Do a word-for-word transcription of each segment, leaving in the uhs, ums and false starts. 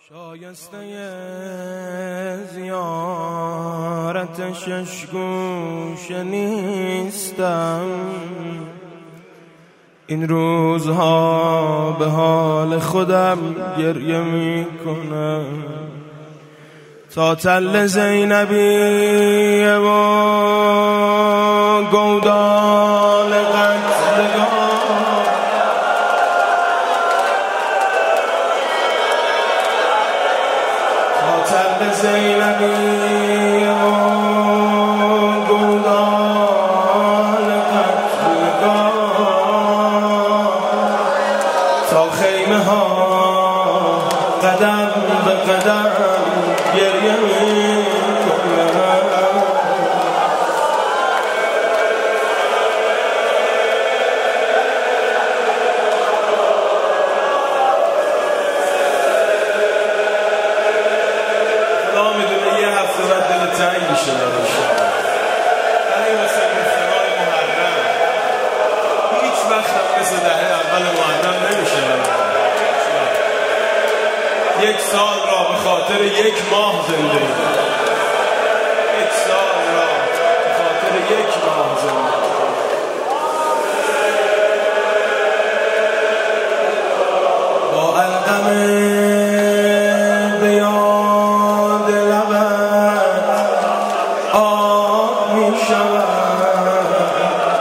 شایسته زیارت شش گوشه نیستم، این روزها به حال خودم گریه می کنم. تا تل زینبی و گودال قتلگاه، تا تل زینبی و گودال قتلگاه، تا خیمه ها قدم به قدم گریه می کنم. خدا میدونه یه هفته بعد دل تنگ میشه نمیشه برای مثل مفتنای محرم. هیچ وقت هم مثل دهه اول محرم نمیشه. یک سال را به خاطر یک ماه زنده ایم. یک سال را به خاطر یک ماه زنده ایم. با علقمه به یاد لبت آب می شود،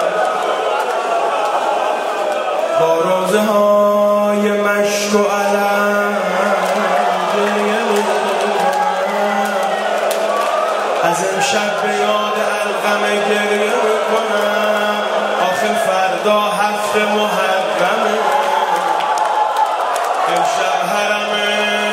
با روزه های مشک و علم از امشب به یاد علقمه گریه میکنم. آخه فردا هفت محرمه، امشب حرمه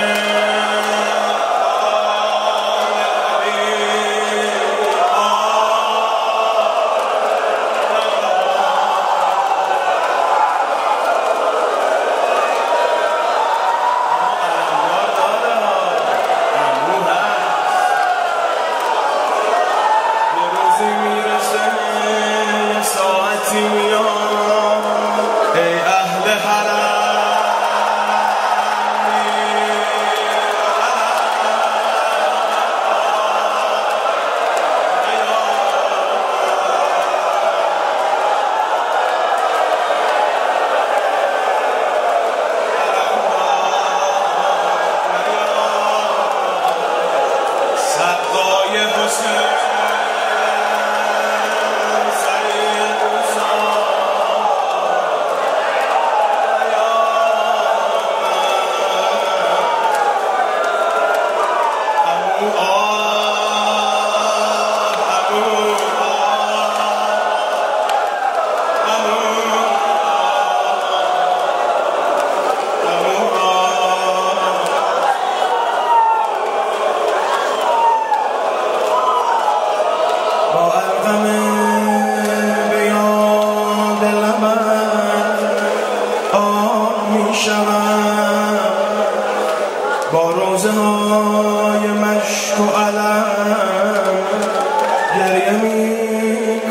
با روزه های مشک و علم گریه می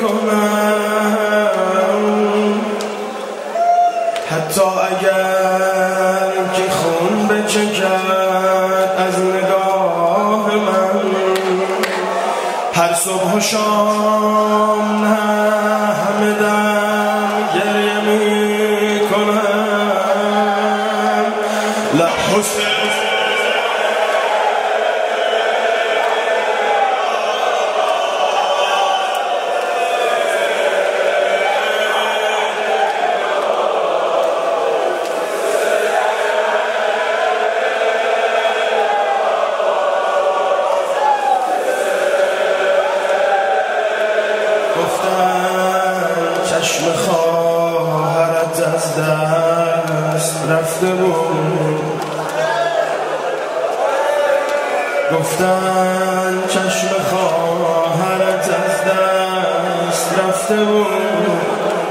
کنم. حتی اگر که خون بچکد از نگاه من، هر صبح و شام نه همه دم گریه می کنم. لحظه چشم خواهرت از دست رفته بود، گفتن چشم خواهرت از دست رفته بود.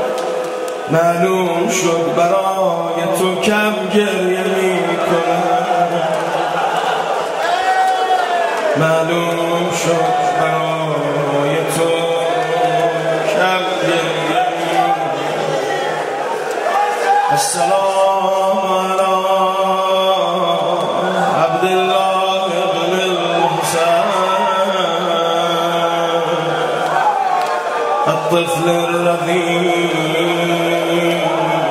معلوم شد برای تو کم گریه می کنم، معلوم شد برای تو کم گریه می کنم. السلام علی عبد الطفل الرضيع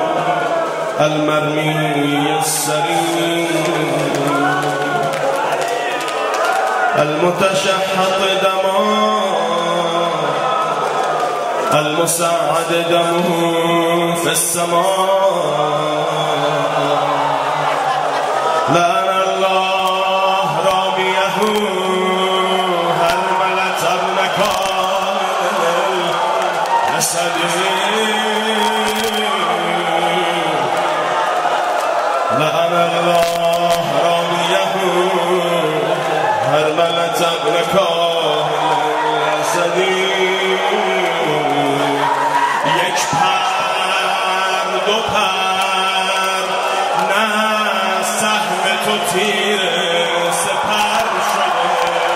المرمي السريع المتشحط دماء المساعد دمه في السماء لعن الله راميه هرملة ابن كامل الأسدي لعن الله راميه هرملة ابن كامل الأسدي یک پر دو پر نه سهم تو تیر سپر شده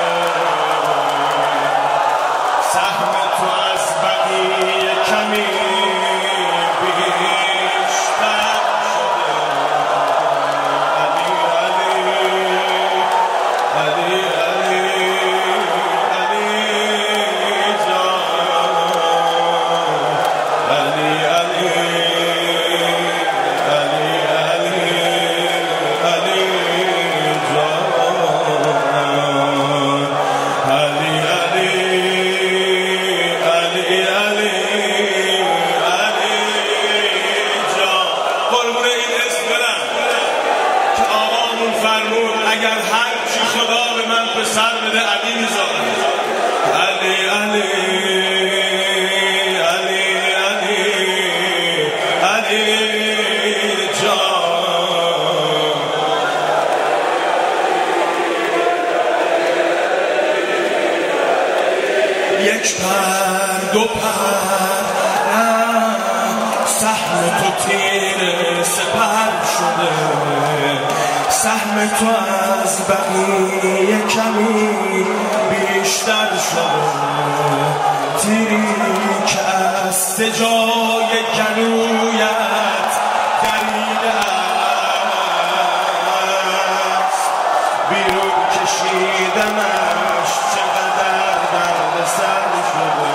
سهم تو از بقیه کمی بیشتر شده علی علی علی علی علی جان علی علی علی علی علی جان علی علی علی علی علی جان قربون این اسم برم که آقامون فرمود اگر هر چی خدا به من پسر بده علی میذارم علی علی علی علی علی جان یک پر دو پر نه سهم تو تیر سپر شده سهم تو از بقیه کمی بیشتر شده تیری که از سجای گلویت دریده است بیرون کشیدنش چقدر درد سر شده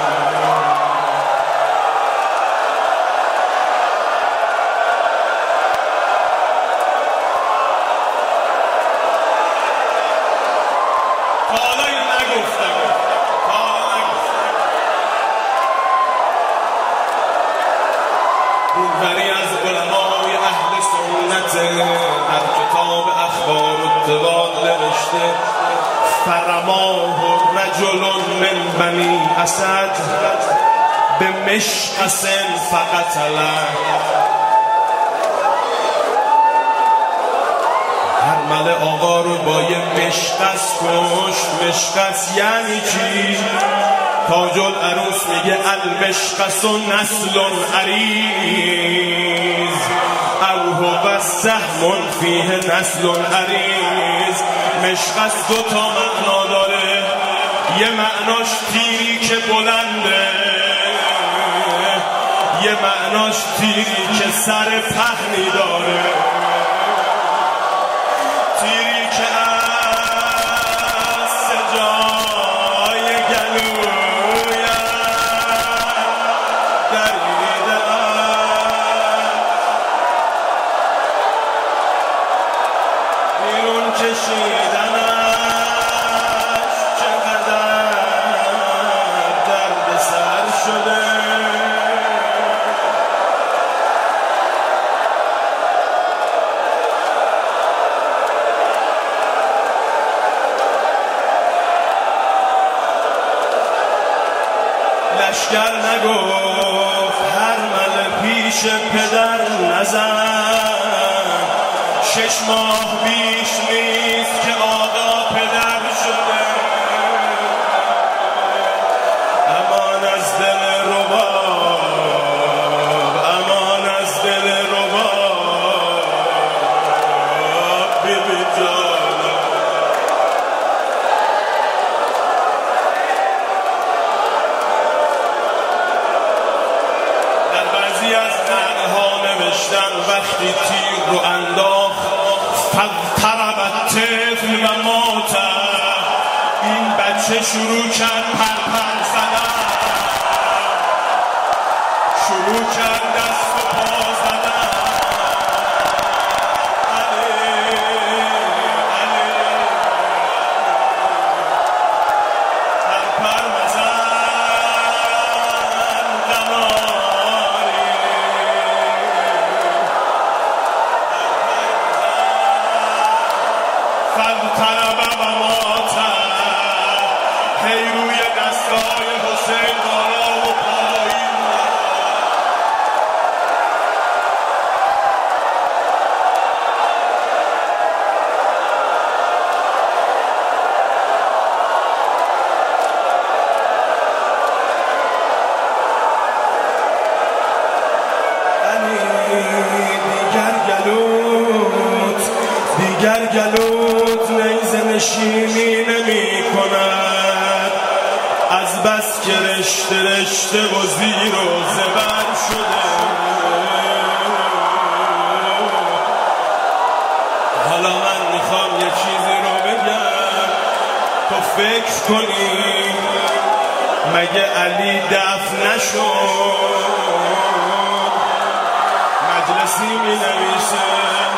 تا حالا این نگفتم تا حالا نگفتم بوری از علمای اهل سنت در کتاب اخبار التباد نوشته فرماه رجل من بنی اسد به مشقص فقتله هرمله آقا رو با یه مشقص کشت مشقص یعنی چی؟ تاج العروس میگه المشقص و نسل عریض او هو سهم فیه نسل عریض مشقص دو تا معنا داره یه معناش تیری که بلنده یه معناش تیری که سر پهنی داره تیری که از سجای گلویت دریده بیرون کشیدنش چقدر درد سر شده لشگر نگفت هرمله پیش پدر نزن شش ماه بیش نیست که آقا پدر شده امان از دل رباب امان از دل رباب بی بی جانم وقتی تیر رو انداخت فضطرب الطفل و مات این بچه شروع کرد پر پر زدن فلطلب و ماتم هی روی دستای حسین بالا و پایین دیگر گلوت نیزه نشینی نمی کند از بس که رشته رشته و زیر و زبر شده حالا من میخوام یه چیزی رو بگم تو فکر کنی مگه علی دفن نشد مجلسی می نویسه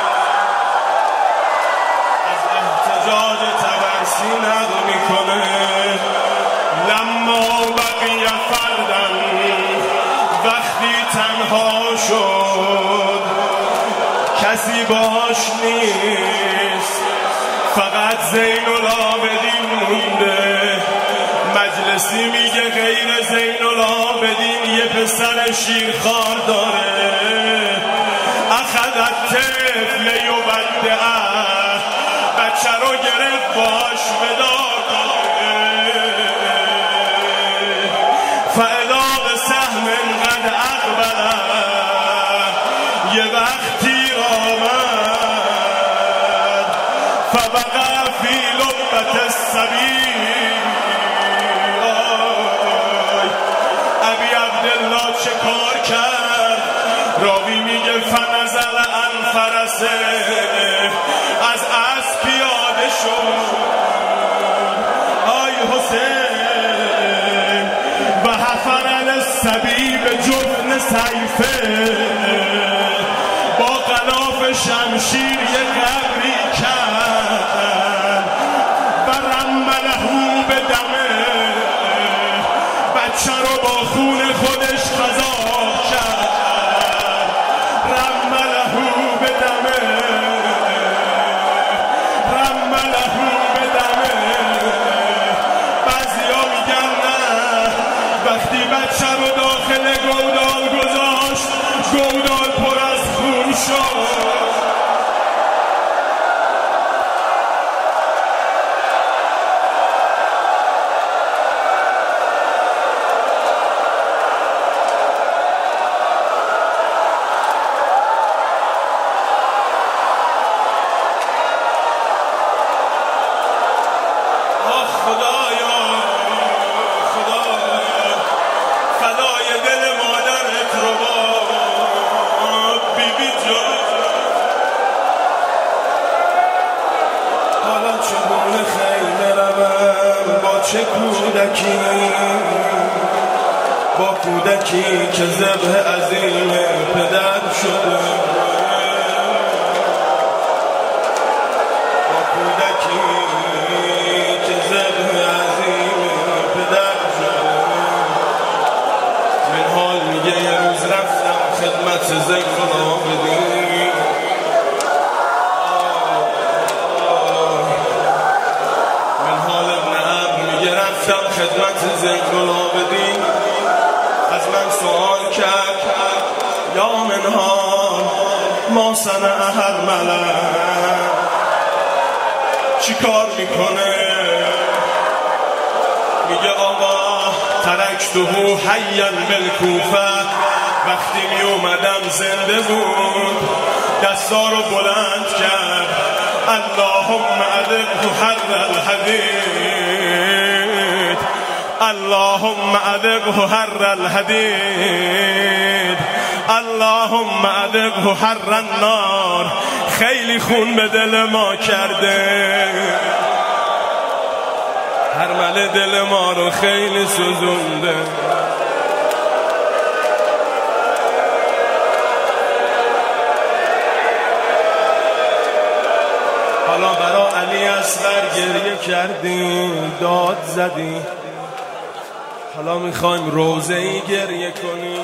احتجاج تبرسی نقل میکنه لما بقی فردن وقتی تنها شد کسی باش نیست فقط زین العابدین مونده مجلسی میگه غیر زین العابدین یه پسر شیرخوار داره اخذت طفل یبدعه بچه رو گرفت باش ودار فاذا بسهم قد اقبل یه وقتی آمد فبقى فی لبت السبیل ابی عبدالله چه کار کرد راوی میگه فنزل عن فرسه از اسب پیاده شد آی حسین و حفر الصبی به جفن سیفه با غلاف شمشیر یه قبری کرد و رمله به دمه بچه رو با خون خودش خضاب کرد رمله به دمه وقتی بچه رو داخل گودال گذاشت گودال پر از خون شد چه کودکی با کودکی که ذبح عظیم پدر شده با کودکی که ذبح عظیم پدر شده من حال میگه یه روز رفتم خدمت ذکر العابدین خدمت ذکر العابدین از من سوال کرد یا منها ما صنع هر ملک چی کار میکنه میگه آقا ترکته حیا بالکوفه وقتی می اومدم زنده بود دستا رو بلند کرد اللهم اذقه حر الحدید اللهم اذقه حر الحدید اللهم اذقه حر النار خیلی خون به دل ما کرده هرمله دل ما رو خیلی سوزونده حالا برا علی اصغر گریه کردیم داد زدیم حالا میخوایم روزه‌ای گریه کنیم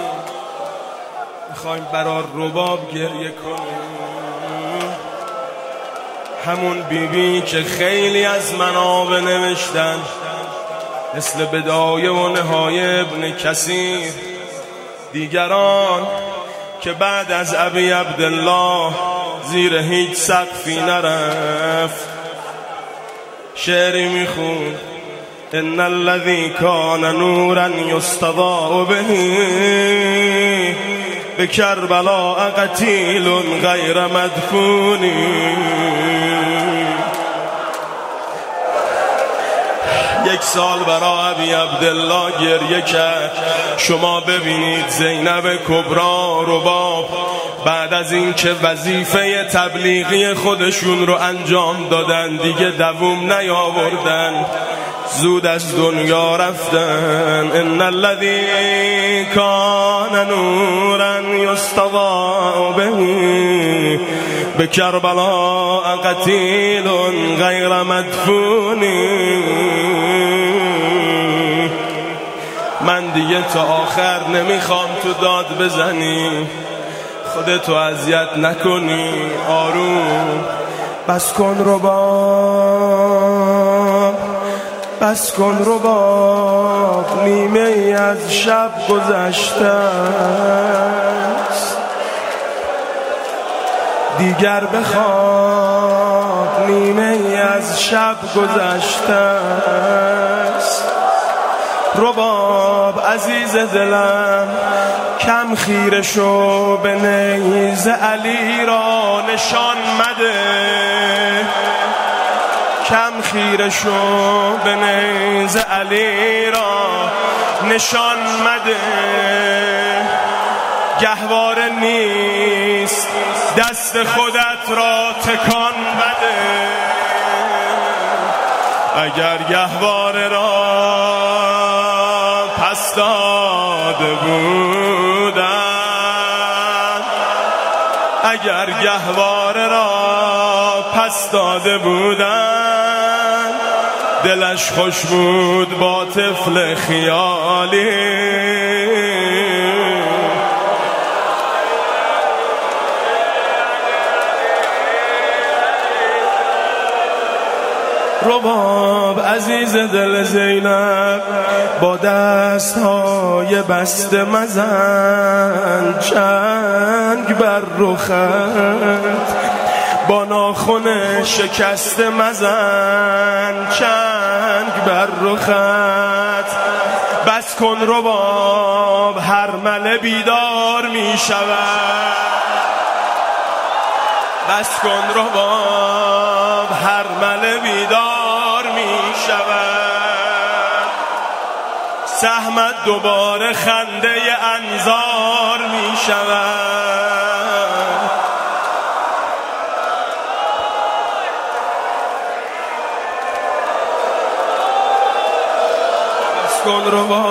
میخوایم برا رباب گریه کنیم همون بیبی که خیلی از منابع نوشتن مثل بدایه و نهایه ابن کثیر، دیگران که بعد از ابی عبدالله زیر هیچ سقفی نرفت، شعری میخوند: ان الذي كان نورا يستضاء به بكربلاء قتيل غير مدفون. یک سال برای ابی عبدالله گریه کرد. شما ببینید زینب کبرا رباب بعد از این که وظیفه تبلیغی خودشون رو انجام دادن دیگه دووم نیاوردن، زود از دنیا رفتن. ان الذی کان نورا یستضاء به بکربلاء قتیل غیر مدفون. من دیگه تا آخر نمیخوام تو داد بزنی، خودتو اذیت نکنی، آروم بس کن رباب، بس کن رباب، نیمه ای از شب گذشته است، دیگر بخواب، نیمه ای از شب گذشته است. رباب عزیز دلم کم خیره شو به نیز علی را نشان مده، کم خیره شو به نیز علی را نشان مده. گهواره نیست دست خودت را تکان بده، اگر گهواره را پس داده بودن، اگر گهواره را پس داده بودن، دلش خوش بود با طفل خیالی. رباب عزیز دل زینب با دستهای بسته مزن چنگ بر رخت، با ناخن شکسته مزن چنگ بر رخت. بس کن رباب هر مله بیدار می شود، بس کن رباب هر مله بیدار می شود. سهمت دوباره خنده انظار می شود. بس کن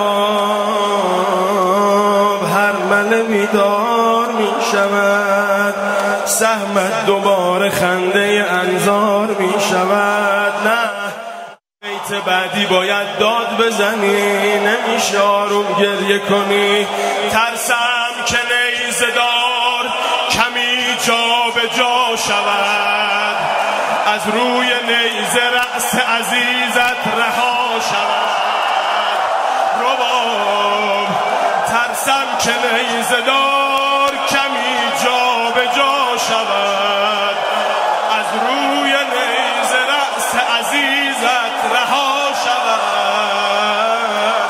رباب هر مله بیدار می شود. سهمت دوباره خنده انظار می شود. نه بیت بعدی باید داد بزنی، نمیشه آروم گریه کنی. ترسم که نیزه دار کمی جا به جا شود، از روی نیزه رأس عزیزت رها شود. رباب ترسم که نیزه دار کمی جا به جا شود، از روی نیزه رأس عزیزت رها شود.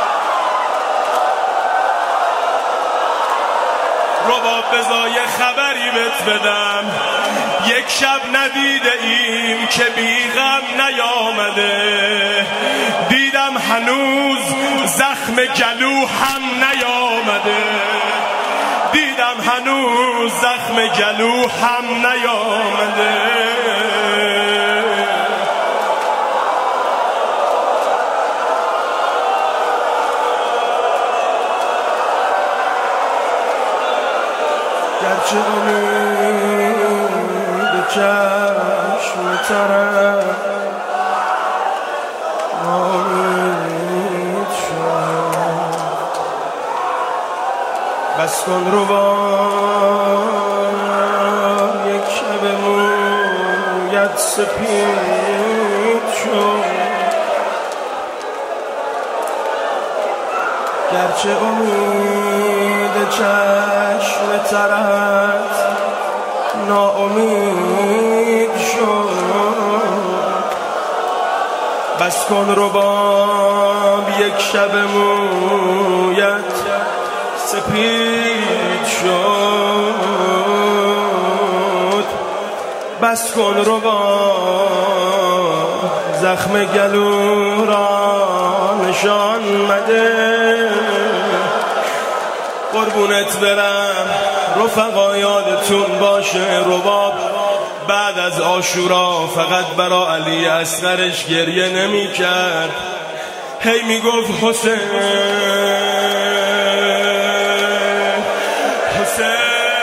رباب بذار یه خبری بهت بدم، یک شب ندیده ایم که بی غم نیامده، دیدم هنوز زخم گلو هم نیامده، دیدم هنوز زخم گلو هم نیامده. گرچه امید چشم ترم نامید شد، بس کن رباب یک شب مویت سپید شد، گرچه امید چشم ترت ناامید شد. بس کن رباب یک شب مویت سپید شد. بس کن رباب زخم گلو را نشان مده. قربونت برم رفقا یادتون باشه رباب بعد از عاشورا فقط برا علی اصغرش گریه نمی کرد، هی می گفت حسین حسین.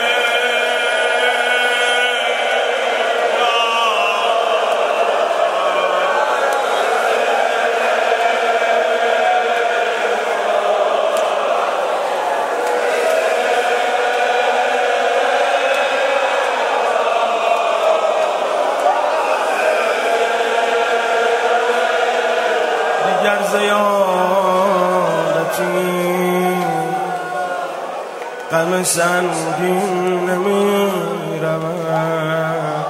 دیگر زیادتی غم سنگین نمی رود،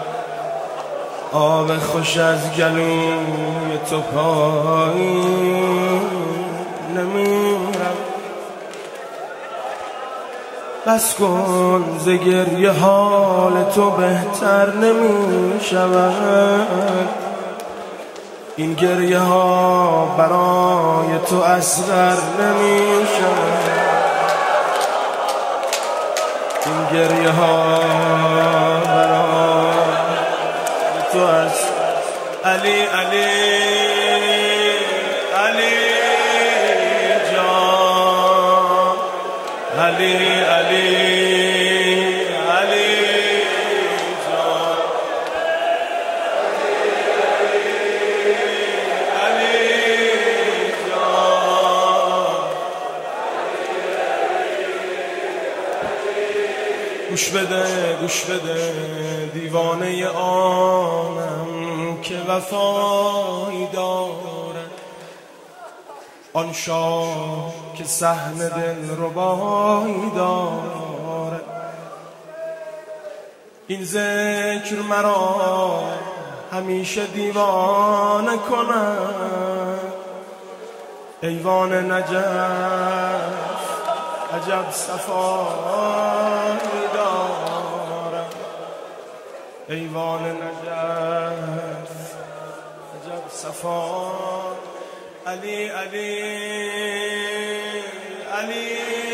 آب خوش از گلوی تو پایین نمی رود. بس کن ز گریه حال تو بهتر نمی شود. این گریه ها برای تو اصغر نمی شود. این گریه ها برای تو اصغر. علی علی علی جان، علی علی علی جان، گوش بده گوش بده دیوانه آنم که وفایی دارد، آن شاه که صحن دل ربایی دارد. این ذکر مرا همیشه دیوانه کند، ایوان نجف عجب صفایی دارد. ایوان نجف عجب صفا. علی علی علی